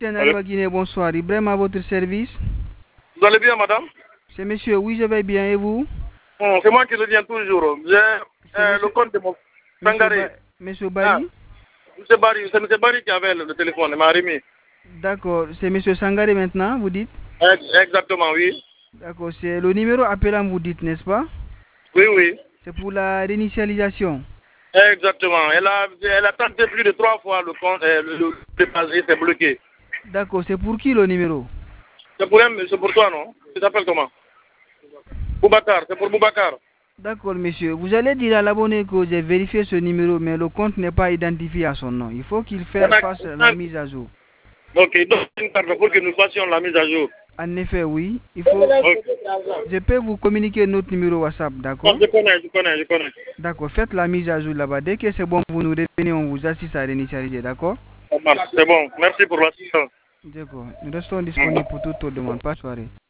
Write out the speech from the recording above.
Allô? Guinée, bonsoir. Ibrahim à votre service. Vous allez bien, madame? C'est monsieur, oui, je vais bien, et vous? C'est moi qui reviens toujours. J'ai C'est le monsieur, compte de mon monsieur, Sangaré. monsieur Ah, Bari? C'est monsieur Barry qui avait le téléphone, il m'a remis. D'accord, c'est monsieur Sangare maintenant, vous dites? Exactement, oui. D'accord, c'est le numéro appelant, vous dites, n'est-ce pas? Oui, oui. C'est pour la réinitialisation. Exactement. Elle a tenté plus de 3 fois le compte, et c'est bloqué. D'accord, c'est pour qui le numéro? C'est pour toi, non? Tu t'appelles comment? Boubacar, c'est pour Boubacar. D'accord, monsieur. Vous allez dire à l'abonné que j'ai vérifié ce numéro, mais le compte n'est pas identifié à son nom. Il faut qu'il fasse la mise à jour. Ok, donc une carte pour que nous fassions la mise à jour. En effet, oui. Il faut. Ok. Je peux vous communiquer notre numéro WhatsApp, Non, d'accord? je connais. D'accord, faites la mise à jour là-bas. Dès que c'est bon, vous nous revenez, on vous assiste à réinitialiser, d'accord? Ça marche. C'est bon. Merci pour l'assistance. D'accord. Nous restons disponibles pour toute autre demande. Pas de soirée.